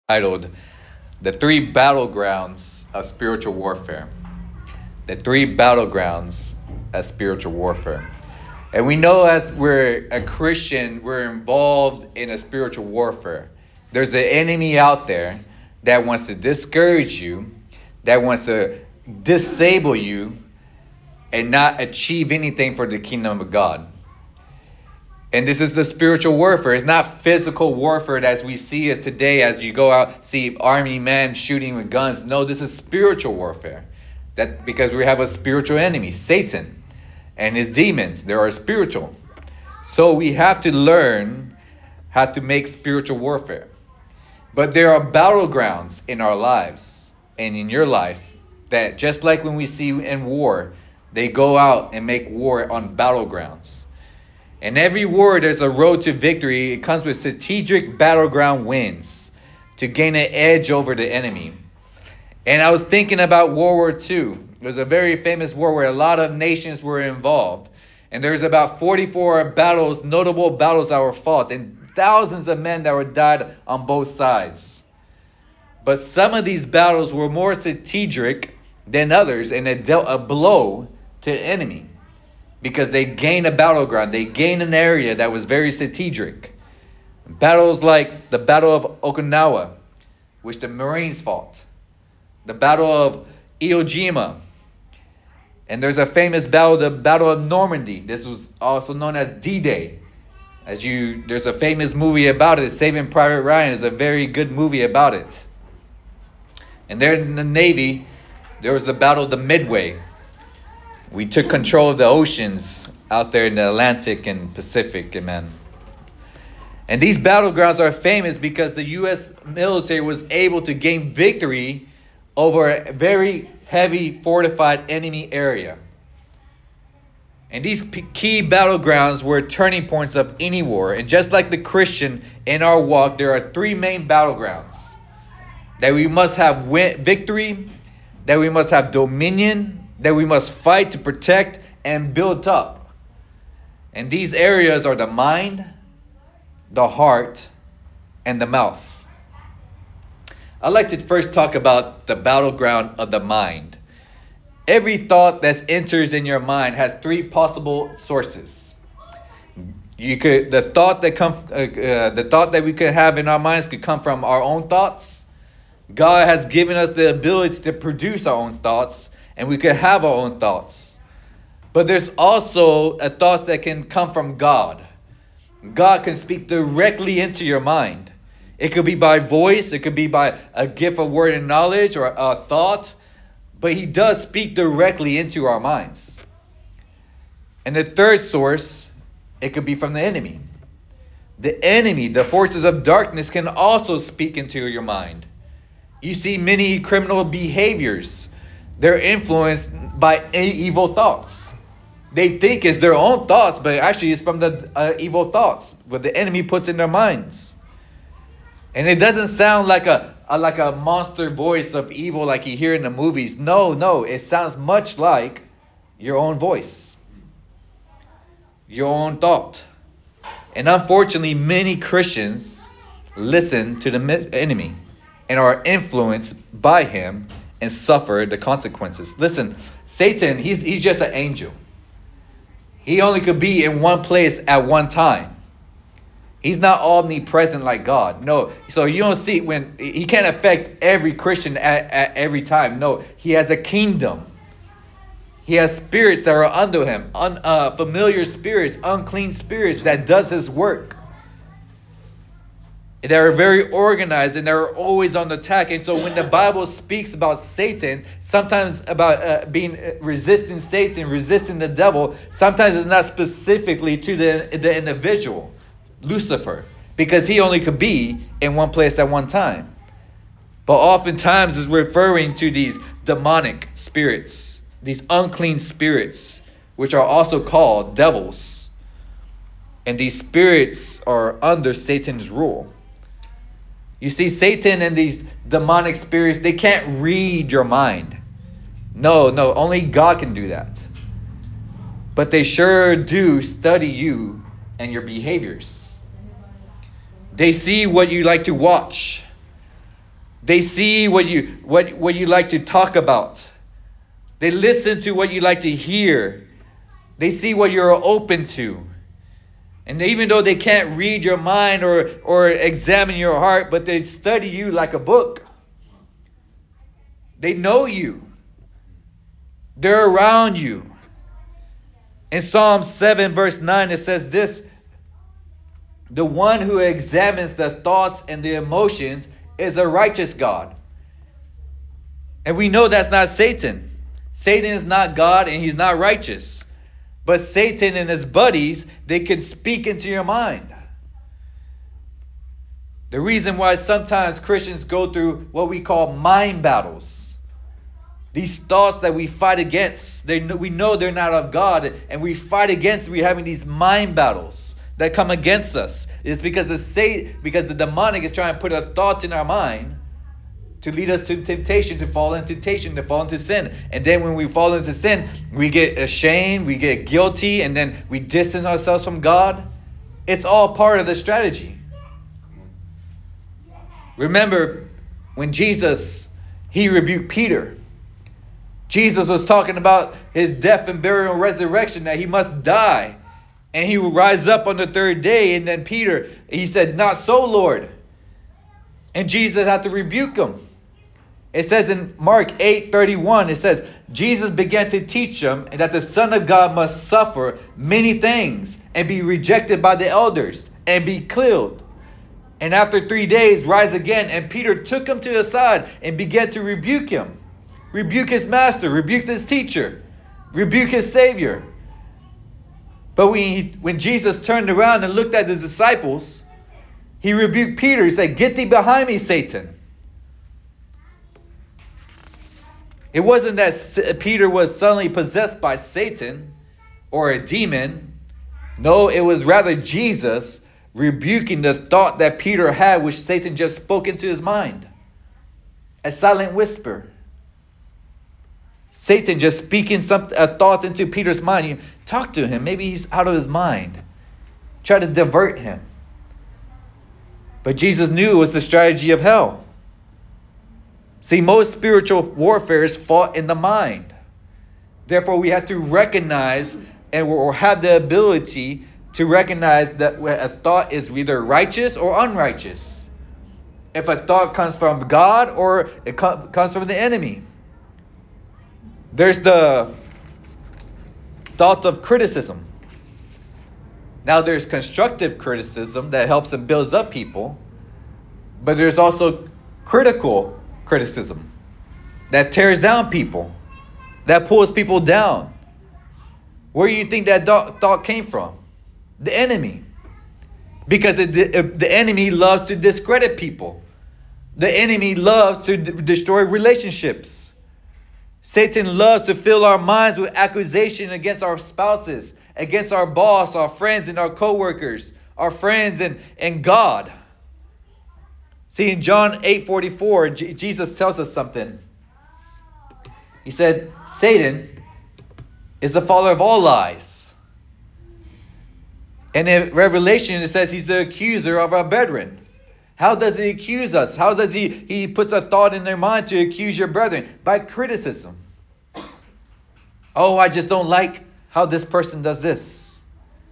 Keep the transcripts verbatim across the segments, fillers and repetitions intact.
titled The Three Battlegrounds of Spiritual Warfare. The Three Battlegrounds of Spiritual Warfare. And we know as we're a Christian, we're involved in a spiritual warfare. There's an enemy out there that wants to discourage you, that wants to disable you, and not achieve anything for the kingdom of God. And this is the spiritual warfare. It's not physical warfare as we see it today as you go out, see army men shooting with guns. No, this is spiritual warfare. That because we have a spiritual enemy, Satan, and his demons. They are spiritual. So we have to learn how to make spiritual warfare. But there are battlegrounds in our lives and in your life that just like when we see in war, they go out and make war on battlegrounds. In every war, there's a road to victory. It comes with strategic battleground wins to gain an edge over the enemy. And I was thinking about World War Two. It was a very famous war where a lot of nations were involved. And there's about forty-four battles, notable battles that were fought, and thousands of men that were died on both sides. But some of these battles were more strategic than others, and it dealt a blow to the enemy. Because they gained a battleground. They gained an area that was very strategic. Battles like the Battle of Okinawa, which the Marines fought. The Battle of Iwo Jima. And there's a famous battle, the Battle of Normandy. This was also known as D-Day. As you, there's a famous movie about it. Saving Private Ryan is a very good movie about it. And there in the Navy, there was the Battle of the Midway. We took control of the oceans out there in the Atlantic and Pacific, amen. And these battlegrounds are famous because the U S military was able to gain victory over a very heavy fortified enemy area. And these p- key battlegrounds were turning points of any war. And just like the Christian in our walk, there are three main battlegrounds. That we must have win- victory, that we must have dominion, that we must fight to protect and build up. And these areas are the mind, the heart, and the mouth. I'd like to first talk about the battleground of the mind. Every thought that enters in your mind has three possible sources. You could the thought that come uh, uh, the thought that we could have in our minds could come from our own thoughts. God has given us the ability to produce our own thoughts. And we could have our own thoughts. But there's also a thought that can come from God. God can speak directly into your mind. It could be by voice. It could be by a gift of word and knowledge or a thought. But he does speak directly into our minds. And the third source, it could be from the enemy. The enemy, the forces of darkness, can also speak into your mind. You see many criminal behaviors. They're influenced by evil thoughts. They think it's their own thoughts, but actually it's from the uh, evil thoughts what the enemy puts in their minds. And it doesn't sound like a, a like a monster voice of evil like you hear in the movies. No, no, it sounds much like your own voice, your own thought. And unfortunately, many Christians listen to the enemy and are influenced by him and suffer the consequences. Listen, Satan, he's he's just an angel. He only could be in one place at one time. He's not omnipresent like God. No, so you don't see when he can't affect every Christian at, at every time. No, he has a kingdom. He has spirits that are under him, un, uh, familiar spirits, unclean spirits that does his work. They are very organized and they're always on the attack. And so when the Bible speaks about Satan, sometimes about uh, being uh, resisting Satan, resisting the devil, sometimes it's not specifically to the, the individual, Lucifer, because he only could be in one place at one time. But oftentimes it's referring to these demonic spirits, these unclean spirits, which are also called devils. And these spirits are under Satan's rule. You see, Satan and these demonic spirits, they can't read your mind. No, no, only God can do that. But they sure do study you and your behaviors. They see what you like to watch. They see what you what, what you like to talk about. They listen to what you like to hear. They see what you're open to. And even though they can't read your mind or, or examine your heart, but they study you like a book. They know you. They're around you. In Psalm seven verse nine it says this: the one who examines the thoughts and the emotions is a righteous God. And we know that's not Satan. Satan is not God and he's not righteous. But Satan and his buddies, they can speak into your mind. The reason why sometimes Christians go through what we call mind battles. These thoughts that we fight against, they know, we know they're not of God, and we fight against, we're having these mind battles that come against us. It's because, it's say, because the demonic is trying to put a thought in our mind to lead us to temptation, to fall into temptation, to fall into sin. And then when we fall into sin, we get ashamed, we get guilty, and then we distance ourselves from God. It's all part of the strategy. Remember, when Jesus, he rebuked Peter. Jesus was talking about his death and burial and resurrection, that he must die. And he will rise up on the third day. And then Peter, he said, "Not so, Lord." And Jesus had to rebuke him. It says in Mark eight thirty-one, it says, Jesus began to teach them that the Son of God must suffer many things and be rejected by the elders and be killed. And after three days rise again. And Peter took him to the side and began to rebuke him. Rebuke his master, rebuke his teacher, rebuke his Savior. But when, he, when Jesus turned around and looked at his disciples, he rebuked Peter. He said, "Get thee behind me, Satan." It wasn't that Peter was suddenly possessed by Satan or a demon. No, it was rather Jesus rebuking the thought that Peter had, which Satan just spoke into his mind. A silent whisper. Satan just speaking some a thought into Peter's mind. You talk to him. Maybe he's out of his mind. Try to divert him. But Jesus knew it was the strategy of hell. See, most spiritual warfare is fought in the mind. Therefore, we have to recognize and or have the ability to recognize that a thought is either righteous or unrighteous. If a thought comes from God or it comes from the enemy. There's the thoughts of criticism. Now, there's constructive criticism that helps and builds up people. But there's also critical criticism that tears down people, that pulls people down. Where do you think that thought came from? The enemy. Because it, the enemy loves to discredit people. The enemy loves to d- destroy relationships. Satan loves to fill our minds with accusation against our spouses, against our boss, our friends and our co-workers, our friends and, and God. See, in John eight forty-four, J- Jesus tells us something. He said, Satan is the father of all lies. And in Revelation, it says he's the accuser of our brethren. How does he accuse us? How does he, he puts a thought in their mind to accuse your brethren? By criticism. Oh, I just don't like how this person does this.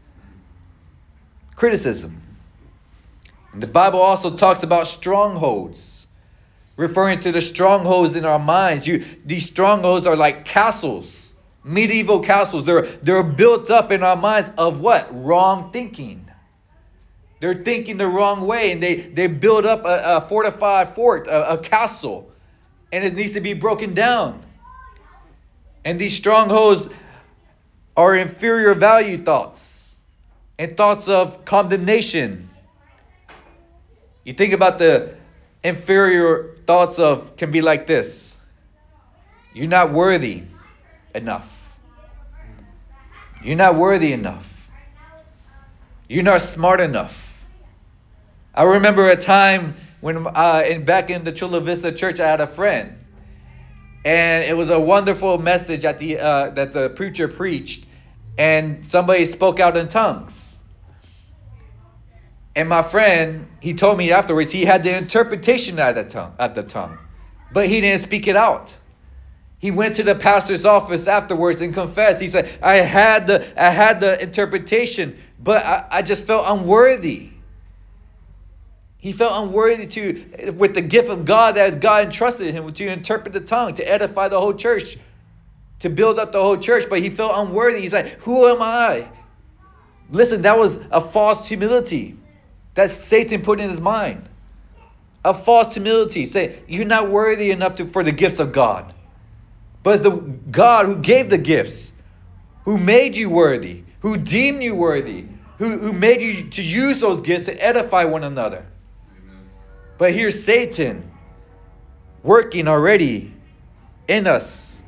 Criticism. And the Bible also talks about strongholds, referring to the strongholds in our minds. You, these strongholds are like castles, medieval castles. They're, they're built up in our minds of what? Wrong thinking. They're thinking the wrong way, and they, they build up a, a fortified fort, a, a castle, and it needs to be broken down. And these strongholds are inferior value thoughts and thoughts of condemnation. You think about the inferior thoughts of, can be like this: you're not worthy enough. You're not worthy enough. You're not smart enough. I remember a time when uh, in back in the Chula Vista church, I had a friend, and it was a wonderful message at the uh, that the preacher preached, and somebody spoke out in tongues. And my friend, he told me afterwards he had the interpretation at the tongue, at the tongue, but he didn't speak it out. He went to the pastor's office afterwards and confessed. He said, I had the I had the interpretation, but I, I just felt unworthy. He felt unworthy to, with the gift of God that God entrusted him to interpret the tongue, to edify the whole church, to build up the whole church. But he felt unworthy. He's like, who am I? Listen, that was a false humility that Satan put in his mind. A false humility. Say, you're not worthy enough to, for the gifts of God. But it's the God who gave the gifts, who made you worthy, who deemed you worthy, who, who made you to use those gifts to edify one another. Amen. But here's Satan working already in us.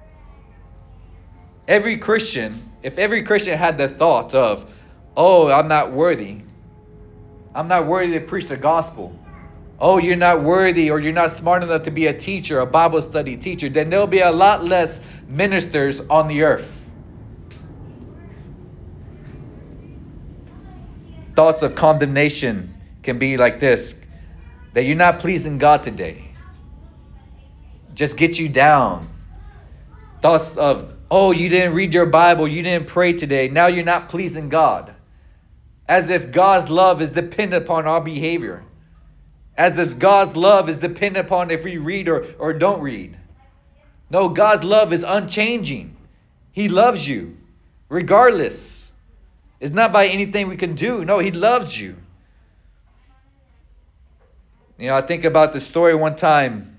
Every Christian, if every Christian had the thought of, oh, I'm not worthy. I'm not worthy to preach the gospel. Oh, you're not worthy, or you're not smart enough to be a teacher, a Bible study teacher, then there'll be a lot less ministers on the earth. Thoughts of condemnation can be like this, that you're not pleasing God today. Just get you down. Thoughts of, oh, you didn't read your Bible, you didn't pray today, now you're not pleasing God. As if God's love is dependent upon our behavior. As if God's love is dependent upon if we read or, or don't read. No, God's love is unchanging. He loves you regardless. It's not by anything we can do. No, He loves you. You know, I think about the story one time.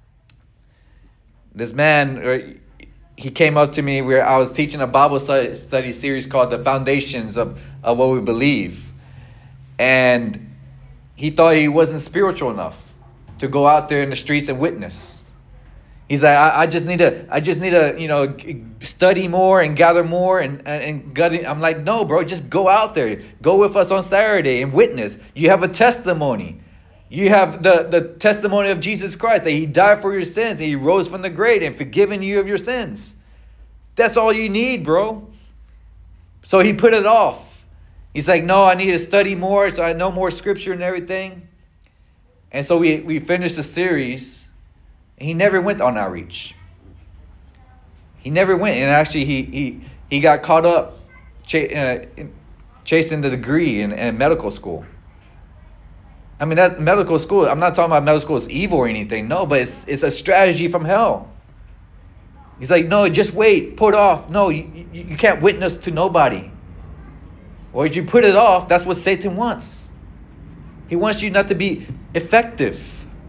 This man, he came up to me where I was teaching a Bible study series called The Foundations of, of What We Believe. And he thought he wasn't spiritual enough to go out there in the streets and witness. He's like, I, I just need to, I just need to, you know, study more and gather more and and, and I'm like, no, bro, just go out there, go with us on Saturday and witness. You have a testimony. You have the the testimony of Jesus Christ that He died for your sins and He rose from the grave and forgiven you of your sins. That's all you need, bro. So he put it off. He's like, no, I need to study more, so I know more scripture and everything. And so we, we finished the series. And he never went on outreach. He never went. And actually, he he, he got caught up ch- uh, chasing the degree in, in medical school. I mean, that medical school, I'm not talking about medical school is evil or anything. No, but it's, it's a strategy from hell. He's like, no, just wait, put off. No, you, you, you can't witness to nobody. Or if you put it off, that's what Satan wants. He wants you not to be effective.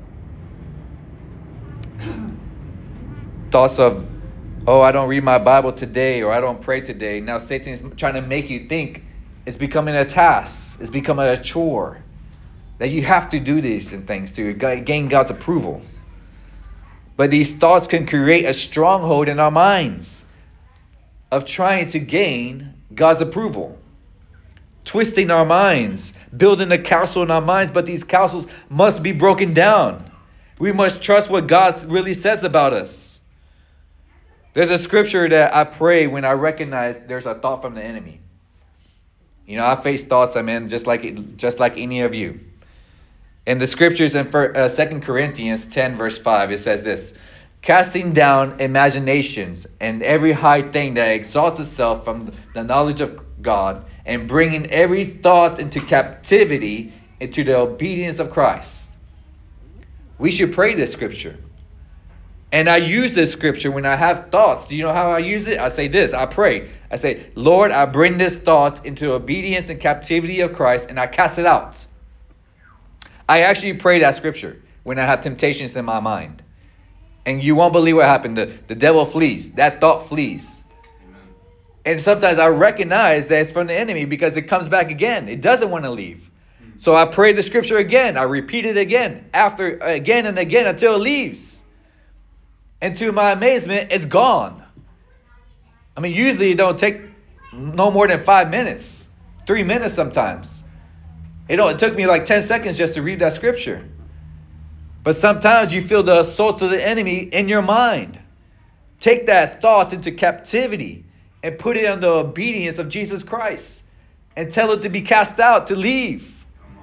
Thoughts of, oh, I don't read my Bible today, or I don't pray today. Now Satan is trying to make you think it's becoming a task. It's becoming a chore. That you have to do these and things to gain God's approval. But these thoughts can create a stronghold in our minds of trying to gain God's approval. Twisting our minds, building a castle in our minds, but these castles must be broken down. We must trust what God really says about us. There's a scripture that I pray when I recognize there's a thought from the enemy. You know, I face thoughts, I mean, just like just like any of you. In the scriptures in Second Corinthians ten, verse five, it says this: casting down imaginations and every high thing that exalts itself from the knowledge of God, and bringing every thought into captivity into the obedience of Christ. We should pray this scripture. And I use this scripture when I have thoughts. Do you know how I use it? I say this. I pray. I say, Lord, I bring this thought into obedience and captivity of Christ, and I cast it out. I actually pray that scripture when I have temptations in my mind. And you won't believe what happened. The, the devil flees. That thought flees. Amen. And sometimes I recognize that it's from the enemy because it comes back again. It doesn't want to leave. Mm-hmm. So I pray the scripture again. I repeat it again, after again and again until it leaves. And to my amazement, it's gone. I mean, usually it don't take no more than five minutes. Three minutes sometimes. It, don't, it took me like ten seconds just to read that scripture. But sometimes you feel the assault of the enemy in your mind. Take that thought into captivity and put it under obedience of Jesus Christ. And tell it to be cast out, to leave.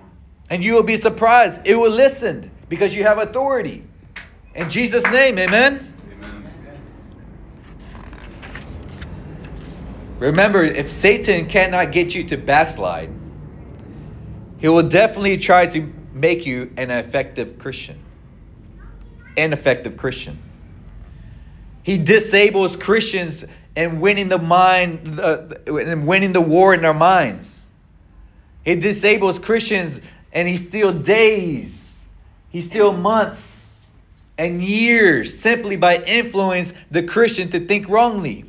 And you will be surprised. It will listen because you have authority. In Jesus' name, amen? Amen. Remember, if Satan cannot get you to backslide, he will definitely try to make you an effective Christian. Ineffective Christian. He disables Christians in winning the mind, uh, in winning the war in their minds. He disables Christians, and he steals days, he steals months and years simply by influencing the Christian to think wrongly.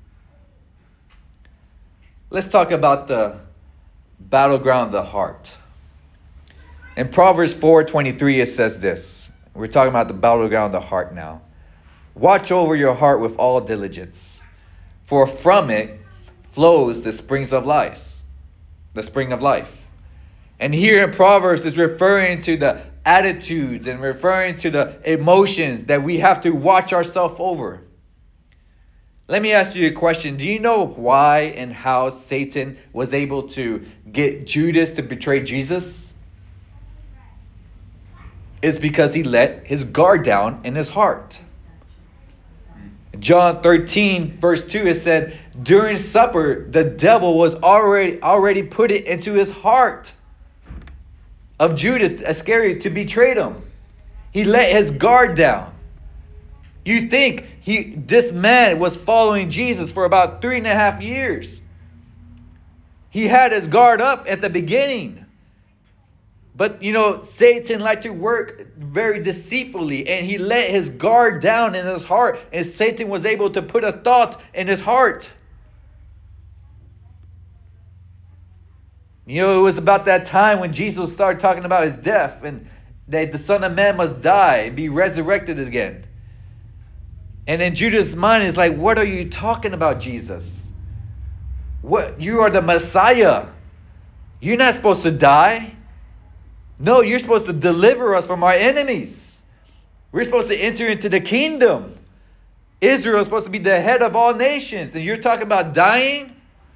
Let's talk about the battleground of the heart. In Proverbs four twenty-three, it says this. We're talking about the battleground of the heart now. Watch over your heart with all diligence, for from it flows the springs of life. The spring of life. And here in Proverbs is referring to the attitudes and referring to the emotions that we have to watch ourselves over. Let me ask you a question. Do you know why and how Satan was able to get Judas to betray Jesus? It's because he let his guard down in his heart. John thirteen verse two, it said, during supper, the devil was already already put it into his heart of Judas Iscariot to betray him. He let his guard down. You think he this man was following Jesus for about three and a half years. He had his guard up at the beginning. But, you know, Satan liked to work very deceitfully, and he let his guard down in his heart, and Satan was able to put a thought in his heart. You know, it was about that time when Jesus started talking about his death, and that the Son of Man must die and be resurrected again. And in Judas' mind, it's like, what are you talking about, Jesus? What? You are the Messiah. You're not supposed to die. No, you're supposed to deliver us from our enemies. We're supposed to enter into the kingdom. Israel is supposed to be the head of all nations. And you're talking about dying?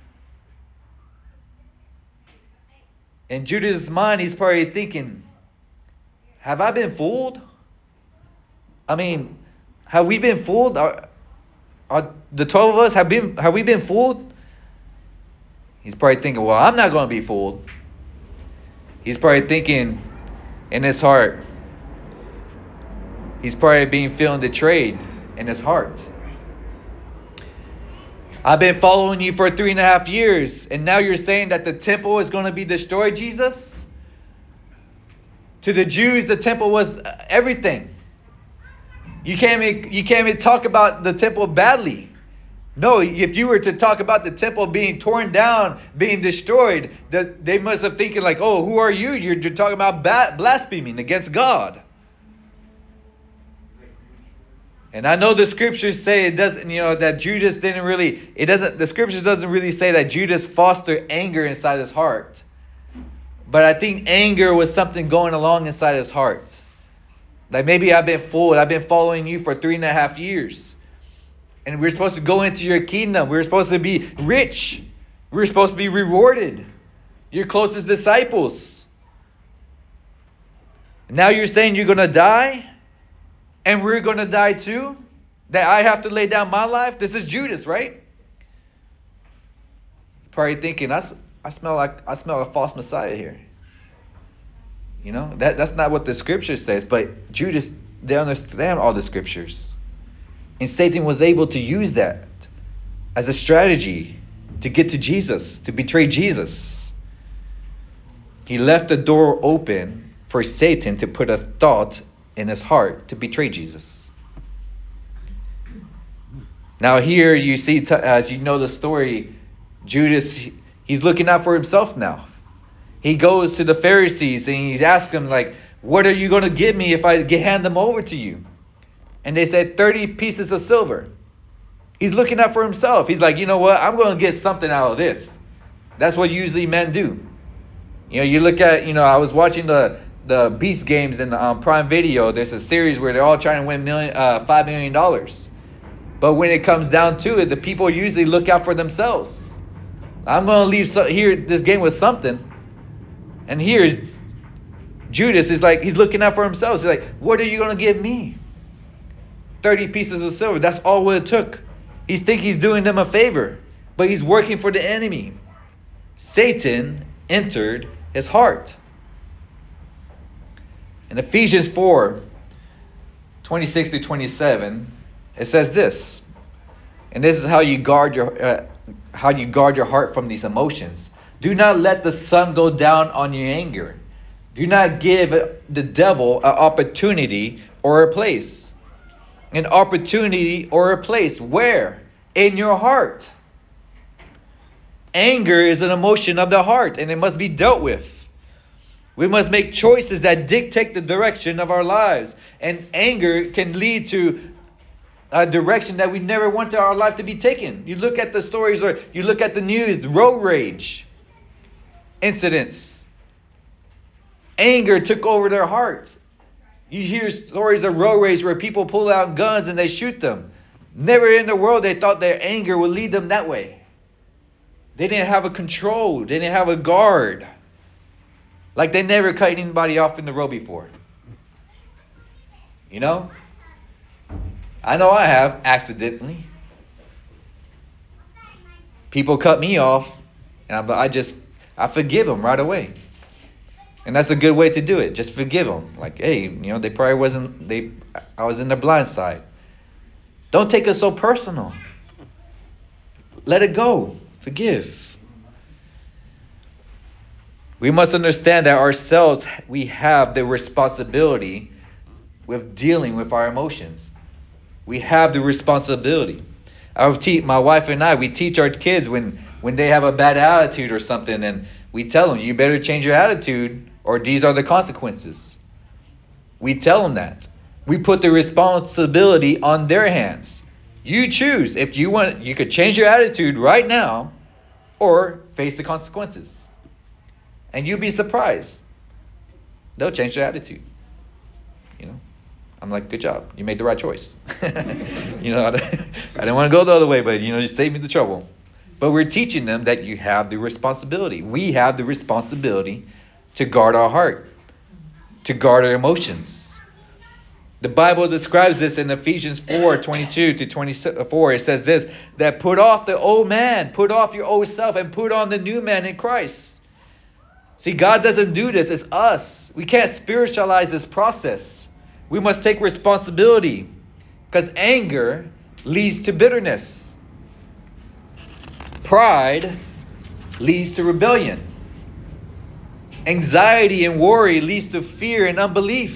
In Judas' mind, he's probably thinking, have I been fooled? I mean, have we been fooled? Are, are the twelve of us, have, been, have we been fooled? He's probably thinking, well, I'm not going to be fooled. He's probably thinking in his heart, he's probably being feeling betrayed in his heart. I've been following you for three and a half years, and now you're saying that the temple is going to be destroyed, Jesus? To the Jews, the temple was everything. You can't even, you can't even talk about the temple badly. No, if you were to talk about the temple being torn down, being destroyed, that they must have thinking like, oh, who are you? You're, you're talking about blaspheming against God. And I know the scriptures say it doesn't, you know, that Judas didn't really, it doesn't, the scriptures doesn't really say that Judas fostered anger inside his heart. But I think anger was something going along inside his heart. Like maybe I've been fooled. I've been following you for three and a half years. And we're supposed to go into your kingdom. We're supposed to be rich. We're supposed to be rewarded. Your closest disciples. Now you're saying you're going to die? And we're going to die too? That I have to lay down my life? This is Judas, right? Probably thinking, I, I smell like I smell a false Messiah here. You know, that, that's not what the scripture says. But Judas, they understand all the scriptures. And Satan was able to use that as a strategy to get to Jesus, to betray Jesus. He left the door open for Satan to put a thought in his heart to betray Jesus. Now here you see, as you know the story, Judas, he's looking out for himself now. He goes to the Pharisees and he's asking them, like, what are you going to give me if I hand them over to you? And they said thirty pieces of silver. He's looking out for himself. He's like, you know what? I'm going to get something out of this. That's what usually men do. You know, you look at, you know, I was watching the, the Beast Games in um, Prime Video. There's a series where they're all trying to win million, uh, five million dollars. But when it comes down to it, the people usually look out for themselves. I'm going to leave so, here this game with something. And here's Judas is like, he's looking out for himself. He's like, what are you going to give me? thirty pieces of silver. That's all what it took. He's thinking he's doing them a favor, but he's working for the enemy. Satan entered his heart. In Ephesians four, twenty-six through twenty-seven, it says this. And this is how you guard your uh, how you guard your heart from these emotions. Do not let the sun go down on your anger. Do not give the devil an opportunity or a place. An opportunity or a place. Where? In your heart. Anger is an emotion of the heart, and it must be dealt with. We must make choices that dictate the direction of our lives. And anger can lead to a direction that we never wanted our life to be taken. You look at the stories, or you look at the news, the road rage incidents. Anger took over their hearts. You hear stories of road rage where people pull out guns and they shoot them. Never in the world they thought their anger would lead them that way. They didn't have a control. They didn't have a guard. Like they never cut anybody off in the road before. You know? I know I have, accidentally. People cut me off, and I, I just, I forgive them right away. And that's a good way to do it. Just forgive them. Like, hey, you know, they probably wasn't, they, I was in the blind side. Don't take it so personal. Let it go. Forgive. We must understand that ourselves, we have the responsibility with dealing with our emotions. We have the responsibility. I would teach, my wife and I, we teach our kids when, when they have a bad attitude or something, and we tell them, you better change your attitude or these are the consequences. We tell them that. We put the responsibility on their hands. You choose. If you want, you could change your attitude right now or face the consequences. And you'll be surprised. They'll change their attitude. You know, I'm like, good job. You made the right choice. you know, I didn't want to go the other way, but, you know, you saved me the trouble. But we're teaching them that you have the responsibility. We have the responsibility to guard our heart, to guard our emotions. The Bible describes this in Ephesians four, twenty-two to twenty-four. It says this, that put off the old man, put off your old self, and put on the new man in Christ. See, God doesn't do this. It's us. We can't spiritualize this process. We must take responsibility, because anger leads to bitterness. Pride leads to rebellion. Anxiety and worry leads to fear and unbelief.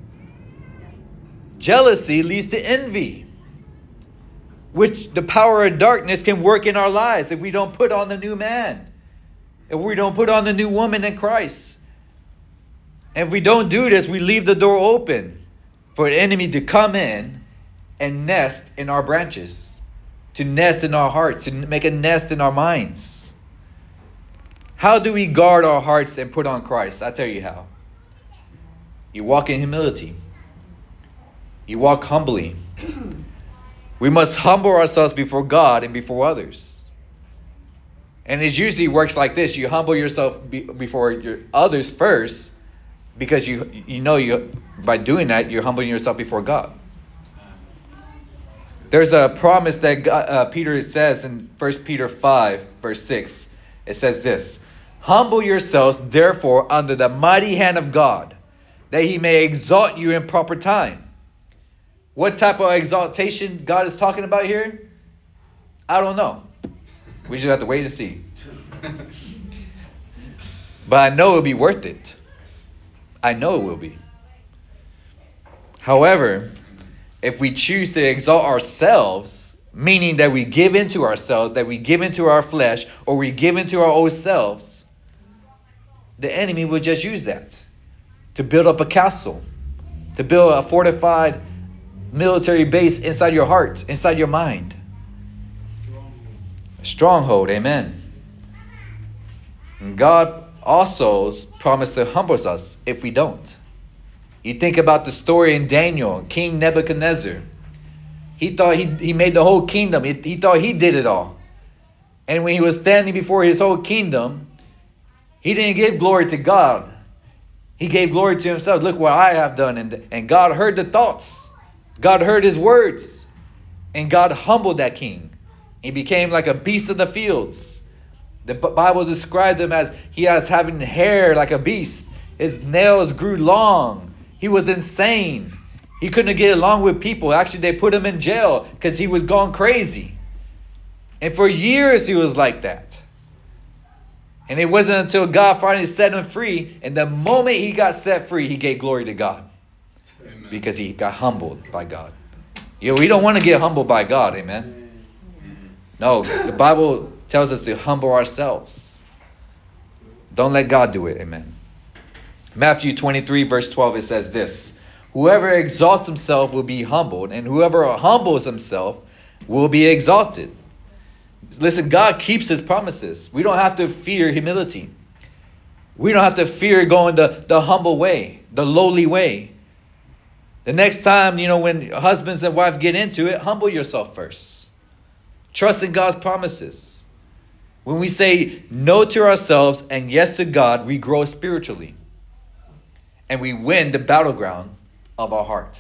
Jealousy leads to envy, which the power of darkness can work in our lives if we don't put on the new man, if we don't put on the new woman in Christ. And if we don't do this, we leave the door open for the enemy to come in and nest in our branches, to nest in our hearts, to make a nest in our minds. How do we guard our hearts and put on Christ? I'll tell you how. You walk in humility. You walk humbly. We must humble ourselves before God and before others. And it usually works like this. You humble yourself be, before your others first, because you you know you by doing that you're humbling yourself before God. There's a promise that God, uh, Peter says in First Peter five, verse six. It says this, humble yourselves therefore under the mighty hand of God, that he may exalt you in proper time. What type of exaltation God is talking about here? I don't know. We just have to wait and see. But I know it'll be worth it. I know it will be. However, if we choose to exalt ourselves, meaning that we give into ourselves, that we give into our flesh, or we give into our own selves, the enemy will just use that to build up a castle, to build a fortified military base inside your heart, inside your mind. A stronghold, amen. And God also promised to humble us if we don't. You think about the story in Daniel, King Nebuchadnezzar. He thought he, he made the whole kingdom. He, he thought he did it all. And when he was standing before his whole kingdom, he didn't give glory to God. He gave glory to himself. Look what I have done. And, and God heard the thoughts. God heard his words. And God humbled that king. He became like a beast of the fields. The Bible described him as he has having hair like a beast. His nails grew long. He was insane. He couldn't get along with people. Actually, they put him in jail because he was gone crazy. And for years he was like that. And it wasn't until God finally set him free. And the moment he got set free, he gave glory to God. Amen. Because he got humbled by God. You know, we don't want to get humbled by God. Amen. No, the Bible tells us to humble ourselves. Don't let God do it. Amen. Matthew twenty-three verse twelve, it says this. Whoever exalts himself will be humbled, and whoever humbles himself will be exalted. Listen, God keeps his promises. We don't have to fear humility. We don't have to fear going the, the humble way, the lowly way. The next time, you know, when husbands and wives get into it, humble yourself first. Trust in God's promises. When we say no to ourselves and yes to God, we grow spiritually. And we win the battleground of our heart.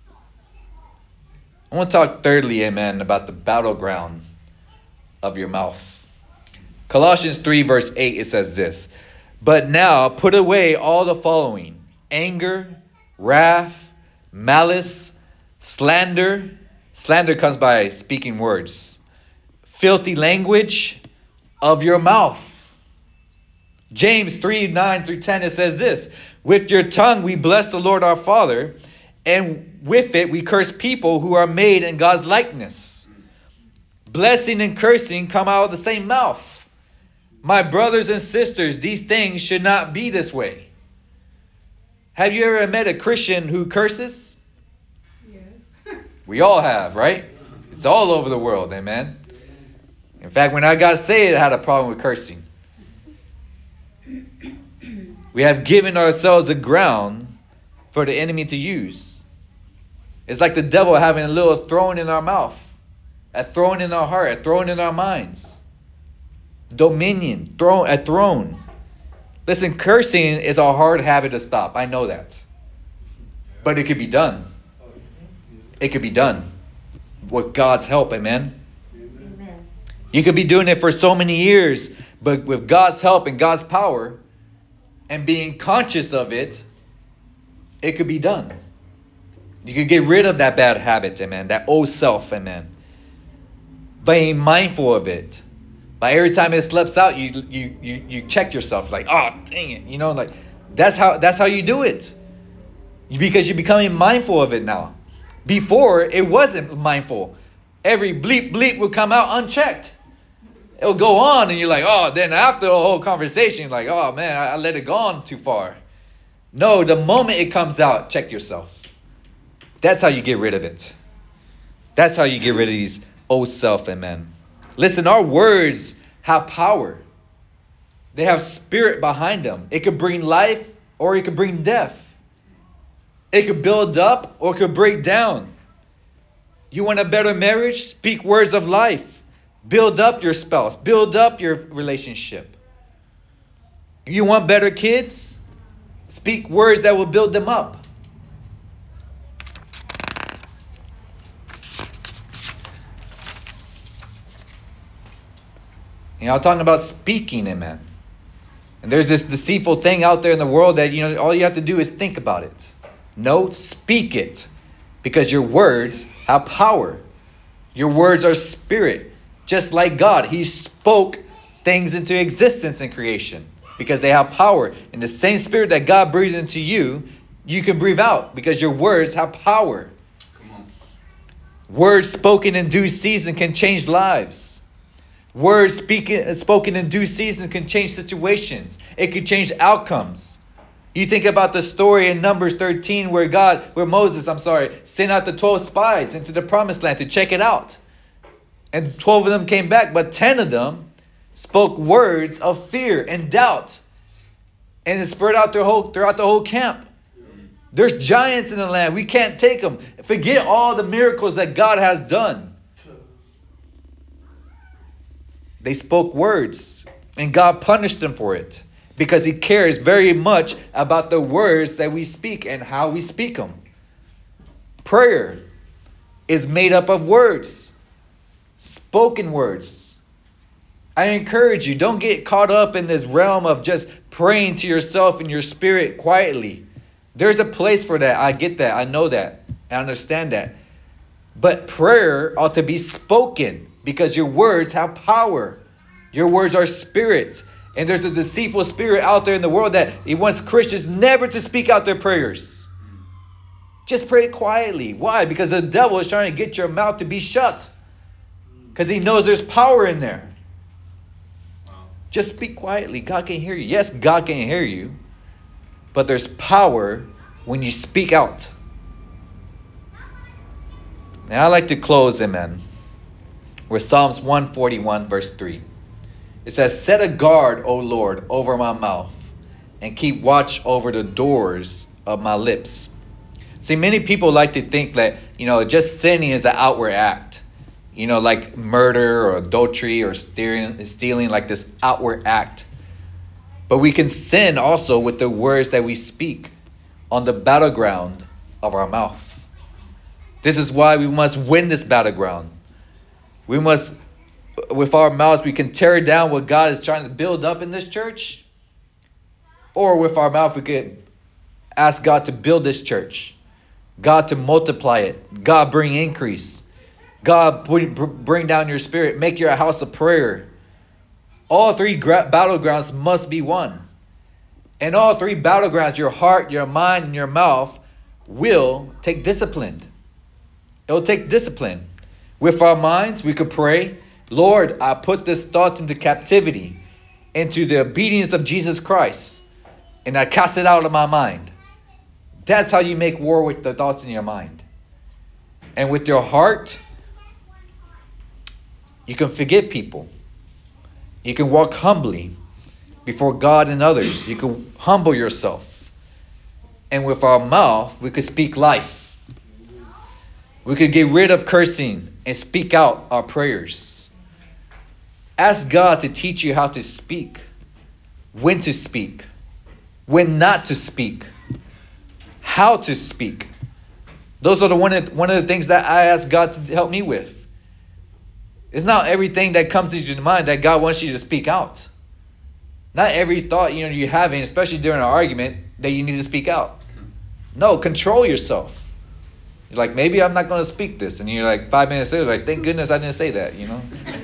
I want to talk thirdly, amen, about the battleground of your mouth. Colossians three verse eight, it says this. But now put away all the following: anger, wrath, malice, slander. Slander comes by speaking words. Filthy language of your mouth. James three nine through ten, it says this. With your tongue we bless the Lord our Father, and with it we curse people who are made in God's likeness. Blessing and cursing come out of the same mouth. My brothers and sisters, these things should not be this way. Have you ever met a Christian who curses? Yes. We all have, right? It's all over the world, amen. In fact, when I got saved, I had a problem with cursing. We have given ourselves a ground for the enemy to use. It's like the devil having a little throne in our mouth, a throne in our heart, a throne in our minds. Dominion, throne, a throne. Listen, cursing is a hard habit to stop. I know that. But it could be done. It could be done with God's help, amen? Amen. You could be doing it for so many years, but with God's help and God's power and being conscious of it, it could be done. You could get rid of that bad habit, amen, that old self, amen. Being mindful of it. By every time it slips out, you you you you check yourself, like, oh dang it, you know, like that's how that's how you do it, because you're becoming mindful of it now. Before it wasn't mindful. Every bleep bleep would come out unchecked. It will go on, and you're like, oh, then after the whole conversation, you're like, oh man, I, I let it go on too far. No, the moment it comes out, check yourself. That's how you get rid of it. That's how you get rid of these old self, amen. Listen, our words have power. They have spirit behind them. It could bring life or it could bring death. It could build up or it could break down. You want a better marriage? Speak words of life. Build up your spouse. Build up your relationship. You want better kids? Speak words that will build them up. You know, I'm talking about speaking, amen. And there's this deceitful thing out there in the world that, you know, all you have to do is think about it. No, speak it. Because your words have power. Your words are spirit. Just like God, He spoke things into existence in creation. Because they have power. And the same spirit that God breathed into you, you can breathe out. Because your words have power. Come on. Words spoken in due season can change lives. Words speaking, spoken in due season can change situations. It could change outcomes. You think about the story in Numbers thirteen where God, where Moses, I'm sorry, sent out the twelve spies into the promised land to check it out. And twelve of them came back, but ten of them spoke words of fear and doubt. And it spread out their whole, throughout the whole camp. There's giants in the land. We can't take them. Forget all the miracles that God has done. They spoke words, and God punished them for it because he cares very much about the words that we speak and how we speak them. Prayer is made up of words, spoken words. I encourage you, don't get caught up in this realm of just praying to yourself in your spirit quietly. There's a place for that. I get that. I know that. I understand that. But prayer ought to be spoken because your words have power. Your words are spirit. And there's a deceitful spirit out there in the world that it wants Christians never to speak out their prayers. Just pray quietly. Why? Because the devil is trying to get your mouth to be shut. Because he knows there's power in there. Just speak quietly. God can hear you. Yes, God can hear you. But there's power when you speak out. And I like to close, amen, with Psalms one forty-one, verse three. It says, set a guard, O Lord, over my mouth, and keep watch over the doors of my lips. See, many people like to think that, you know, just sinning is an outward act. You know, like murder or adultery or stealing, stealing, like this outward act. But we can sin also with the words that we speak on the battleground of our mouth. This is why we must win this battleground. We must, with our mouths, we can tear down what God is trying to build up in this church. Or with our mouth, we could ask God to build this church. God to multiply it. God bring increase. God bring down your spirit. Make your a house of prayer. All three gra- battlegrounds must be won. And all three battlegrounds, your heart, your mind, and your mouth, will take discipline. It will take discipline. With our minds, we could pray, Lord, I put this thought into captivity, into the obedience of Jesus Christ, and I cast it out of my mind. That's how you make war with the thoughts in your mind. And with your heart, you can forgive people. You can walk humbly before God and others. You can humble yourself. And with our mouth, we could speak life. We could get rid of cursing and speak out our prayers. Ask God to teach you how to speak, when to speak, when not to speak, how to speak. Those are the one of, one of the things that I ask God to help me with. It's not everything that comes into your mind that God wants you to speak out. Not every thought you know you're having, especially during an argument, that you need to speak out. No, control yourself. You're like, maybe I'm not going to speak this. And you're like, five minutes later, like, thank goodness I didn't say that, you know.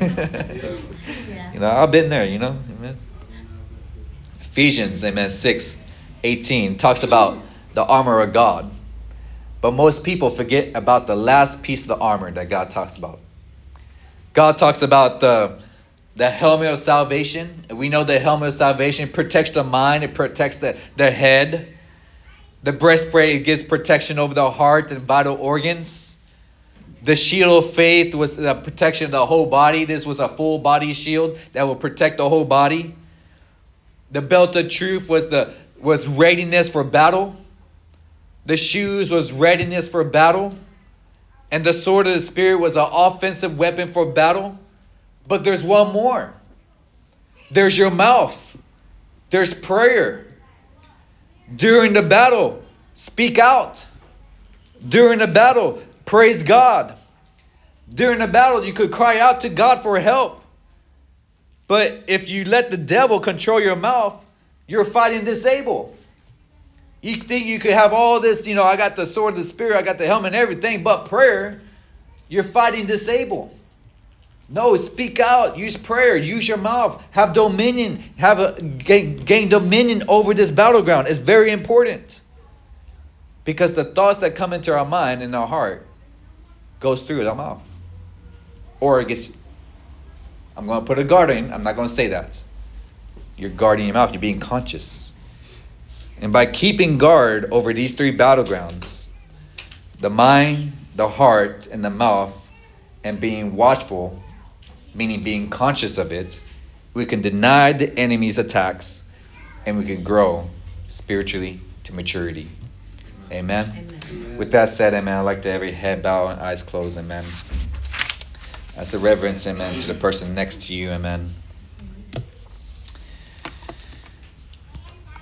Yeah. You know, I've been there, you know. Amen. Ephesians, amen, six eighteen talks about the armor of God. But most people forget about the last piece of the armor that God talks about. God talks about the, the helmet of salvation. And we know the helmet of salvation protects the mind. It protects the, the head. The breastplate gives protection over the heart and vital organs. The shield of faith was the protection of the whole body. This was a full body shield that will protect the whole body. The belt of truth was the was readiness for battle. The shoes was readiness for battle. And the sword of the Spirit was an offensive weapon for battle. But there's one more. There's your mouth. There's prayer. During the battle, speak out. During the battle, praise God. During the battle, you could cry out to God for help. But if you let the devil control your mouth, you're fighting disabled. You think you could have all this, you know, I got the sword of the Spirit, I got the helmet and everything, but prayer, you're fighting disabled. No, speak out, use prayer, use your mouth, have dominion, have a gain, gain dominion over this battleground. It's very important. Because the thoughts that come into our mind and our heart goes through our mouth. Or it gets, I'm going to put a guard in, I'm not going to say that. You're guarding your mouth, you're being conscious. And by keeping guard over these three battlegrounds, the mind, the heart, and the mouth, and being watchful, meaning being conscious of it, we can deny the enemy's attacks and we can grow spiritually to maturity. Amen. Amen. With that said, amen, I'd like to every head bow and eyes closed, amen. As a reverence, amen, to the person next to you, amen.